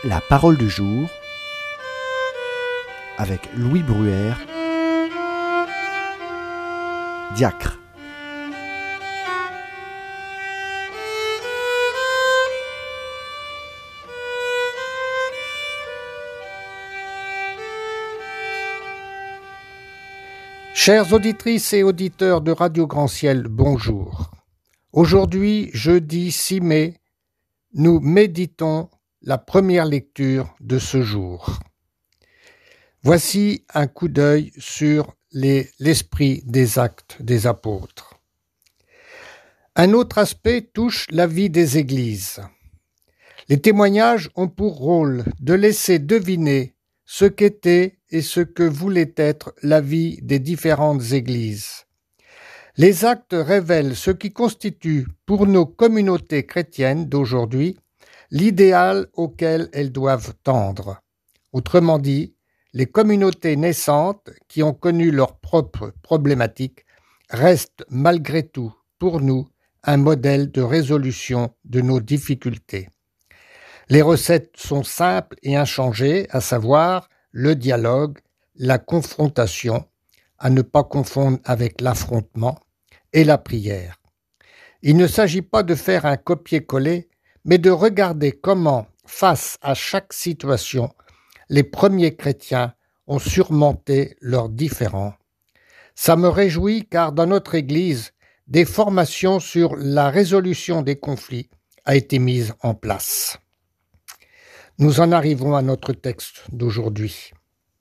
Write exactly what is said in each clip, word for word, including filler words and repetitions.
La parole du jour avec Louis Bruère, diacre. Chères auditrices et auditeurs de Radio Grand Ciel, bonjour. Aujourd'hui, jeudi six mai, nous méditons la première lecture de ce jour. Voici un coup d'œil sur les, l'esprit des actes des apôtres. Un autre aspect touche la vie des églises. Les témoignages ont pour rôle de laisser deviner ce qu'était et ce que voulait être la vie des différentes églises. Les actes révèlent ce qui constitue pour nos communautés chrétiennes d'aujourd'hui l'idéal auquel elles doivent tendre. Autrement dit, les communautés naissantes qui ont connu leurs propres problématiques restent malgré tout, pour nous, un modèle de résolution de nos difficultés. Les recettes sont simples et inchangées, à savoir le dialogue, la confrontation, à ne pas confondre avec l'affrontement, et la prière. Il ne s'agit pas de faire un copier-coller, mais de regarder comment, face à chaque situation, les premiers chrétiens ont surmonté leurs différends. Ça me réjouit car dans notre Église, des formations sur la résolution des conflits a été mise en place. Nous en arrivons à notre texte d'aujourd'hui.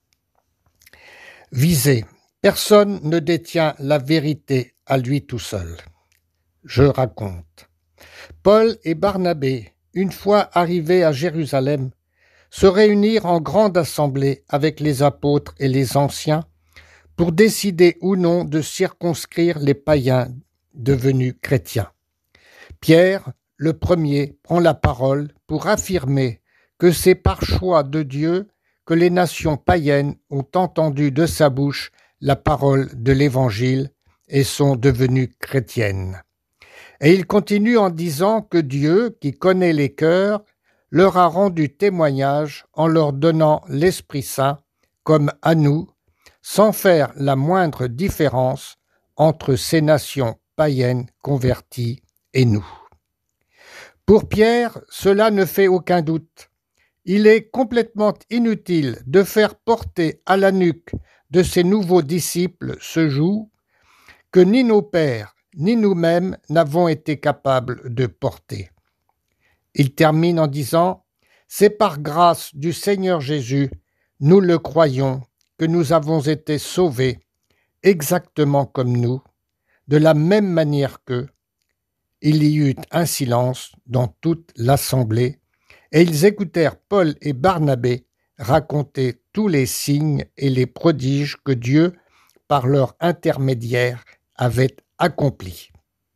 Visée. Personne ne détient la vérité à lui tout seul. Je raconte. Paul et Barnabé, une fois arrivés à Jérusalem, se réunirent en grande assemblée avec les apôtres et les anciens pour décider ou non de circonscrire les païens devenus chrétiens. Pierre, le premier, prend la parole pour affirmer que c'est par choix de Dieu que les nations païennes ont entendu de sa bouche la parole de l'Évangile et sont devenues chrétiennes. Et il continue en disant que Dieu, qui connaît les cœurs, leur a rendu témoignage en leur donnant l'Esprit Saint, comme à nous, sans faire la moindre différence entre ces nations païennes converties et nous. Pour Pierre, cela ne fait aucun doute. Il est complètement inutile de faire porter à la nuque de ces nouveaux disciples ce joug que ni nos pères ni nous-mêmes n'avons été capables de porter. Il termine en disant « C'est par grâce du Seigneur Jésus, nous le croyons, que nous avons été sauvés, exactement comme nous, de la même manière qu'eux. » Il y eut un silence dans toute l'assemblée, et ils écoutèrent Paul et Barnabé raconter tous les signes et les prodiges que Dieu, par leur intermédiaire, avait accompli.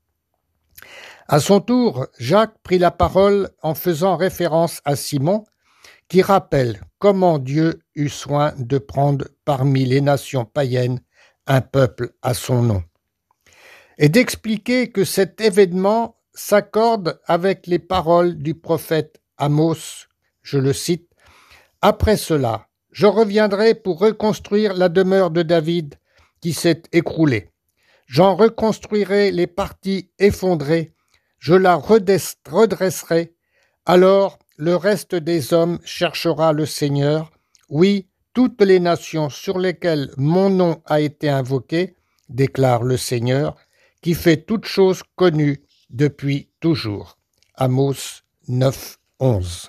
À son tour, Jacques prit la parole en faisant référence à Simon, qui rappelle comment Dieu eut soin de prendre parmi les nations païennes un peuple à son nom, et d'expliquer que cet événement s'accorde avec les paroles du prophète Amos, je le cite, « Après cela, je reviendrai pour reconstruire la demeure de David qui s'est écroulée. J'en reconstruirai les parties effondrées, je la redresserai, alors le reste des hommes cherchera le Seigneur. Oui, toutes les nations sur lesquelles mon nom a été invoqué, déclare le Seigneur, qui fait toutes choses connues depuis toujours. » Amos neuf, onze.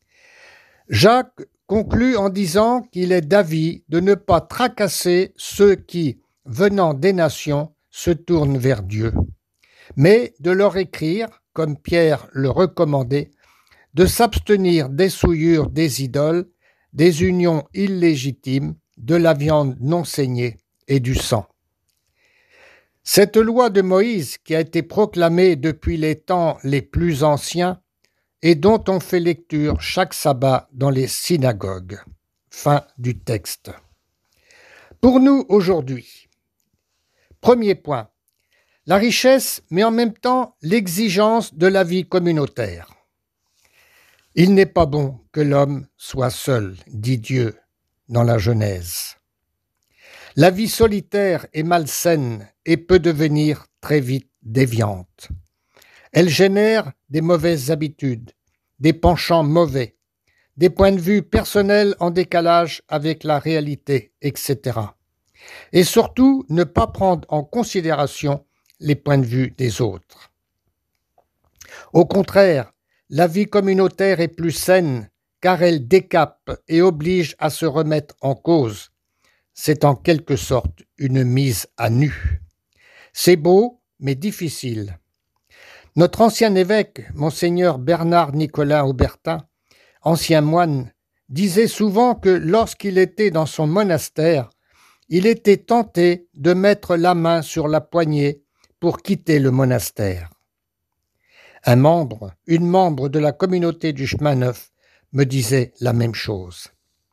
Jacques conclut en disant qu'il est d'avis de ne pas tracasser ceux qui, venant des nations, se tournent vers Dieu, mais de leur écrire, comme Pierre le recommandait, de s'abstenir des souillures des idoles, des unions illégitimes, de la viande non saignée et du sang. Cette loi de Moïse qui a été proclamée depuis les temps les plus anciens et dont on fait lecture chaque sabbat dans les synagogues. Fin du texte. Pour nous aujourd'hui, premier point, la richesse, mais en même temps l'exigence de la vie communautaire. Il n'est pas bon que l'homme soit seul, dit Dieu dans la Genèse. La vie solitaire est malsaine et peut devenir très vite déviante. Elle génère des mauvaises habitudes, des penchants mauvais, des points de vue personnels en décalage avec la réalité, et cetera. Et surtout, ne pas prendre en considération les points de vue des autres. Au contraire, la vie communautaire est plus saine car elle décape et oblige à se remettre en cause. C'est en quelque sorte une mise à nu. C'est beau, mais difficile. Notre ancien évêque, monseigneur Bernard Nicolas Aubertin, ancien moine, disait souvent que lorsqu'il était dans son monastère, il était tenté de mettre la main sur la poignée pour quitter le monastère. Un membre, une membre de la communauté du chemin neuf me disait la même chose.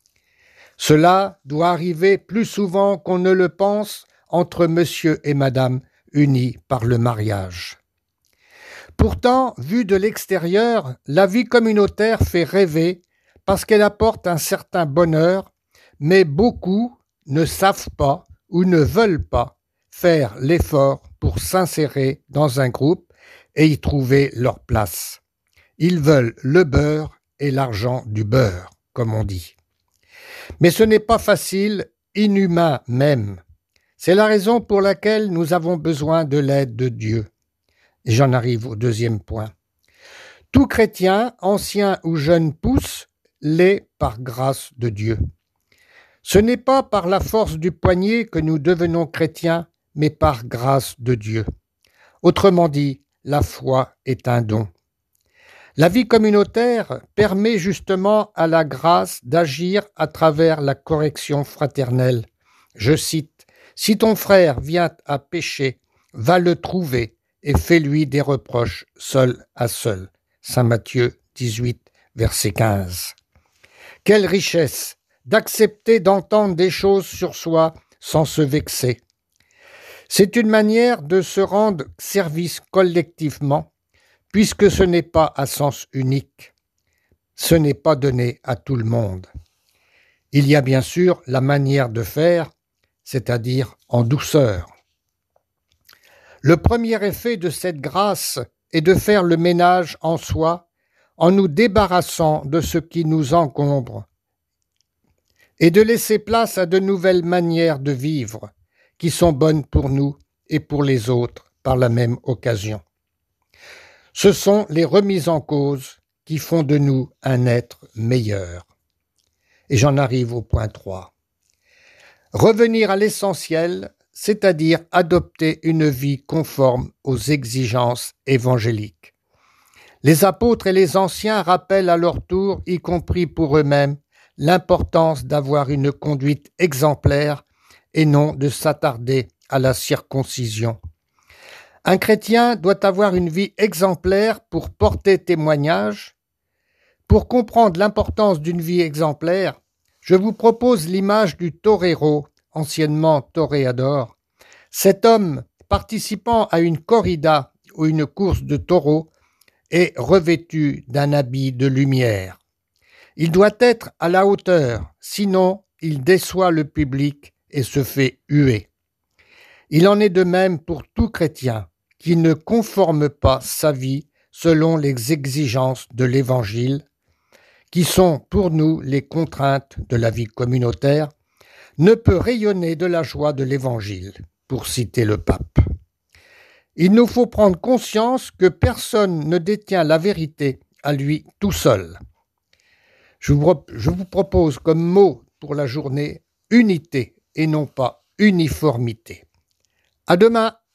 Cela doit arriver plus souvent qu'on ne le pense entre monsieur et madame unis par le mariage. Pourtant, vue de l'extérieur, la vie communautaire fait rêver parce qu'elle apporte un certain bonheur, mais beaucoup ne savent pas ou ne veulent pas faire l'effort pour s'insérer dans un groupe et y trouver leur place. Ils veulent le beurre et l'argent du beurre, comme on dit. Mais ce n'est pas facile, inhumain même. C'est la raison pour laquelle nous avons besoin de l'aide de Dieu. Et j'en arrive au deuxième point. Tout chrétien, ancien ou jeune pousse, l'est par grâce de Dieu. Ce n'est pas par la force du poignet que nous devenons chrétiens, mais par grâce de Dieu. Autrement dit, la foi est un don. La vie communautaire permet justement à la grâce d'agir à travers la correction fraternelle. Je cite, « Si ton frère vient à pécher, va le trouver et fais-lui des reproches seul à seul. » Saint Matthieu dix-huit, verset quinze. Quelle richesse d'accepter d'entendre des choses sur soi sans se vexer. C'est une manière de se rendre service collectivement, puisque ce n'est pas à sens unique. Ce n'est pas donné à tout le monde. Il y a bien sûr la manière de faire, c'est-à-dire en douceur. Le premier effet de cette grâce est de faire le ménage en soi en nous débarrassant de ce qui nous encombre et de laisser place à de nouvelles manières de vivre qui sont bonnes pour nous et pour les autres par la même occasion. Ce sont les remises en cause qui font de nous un être meilleur. Et j'en arrive au point trois. Revenir à l'essentiel, c'est-à-dire adopter une vie conforme aux exigences évangéliques. Les apôtres et les anciens rappellent à leur tour, y compris pour eux-mêmes, l'importance d'avoir une conduite exemplaire et non de s'attarder à la circoncision. Un chrétien doit avoir une vie exemplaire pour porter témoignage. Pour comprendre l'importance d'une vie exemplaire, je vous propose l'image du torero, anciennement toréador. Cet homme, participant à une corrida ou une course de taureaux, est revêtu d'un habit de lumière. Il doit être à la hauteur, sinon il déçoit le public et se fait huer. Il en est de même pour tout chrétien qui ne conforme pas sa vie selon les exigences de l'Évangile, qui sont pour nous les contraintes de la vie communautaire, ne peut rayonner de la joie de l'Évangile, pour citer le pape. Il nous faut prendre conscience que personne ne détient la vérité à lui tout seul. Je vous, je vous propose comme mot pour la journée unité et non pas uniformité. À demain!